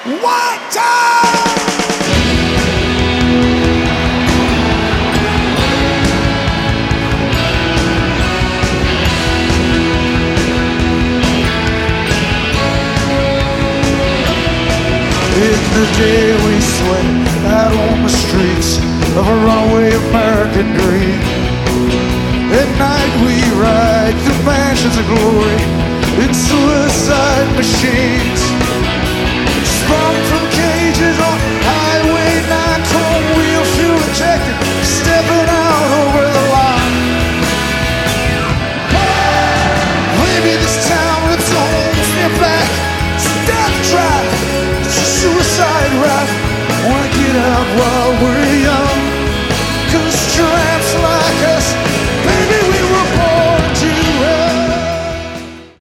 One time! In the day we sweat out on the streets of a runaway American dream. At night we ride through mansions of glory in suicide machines.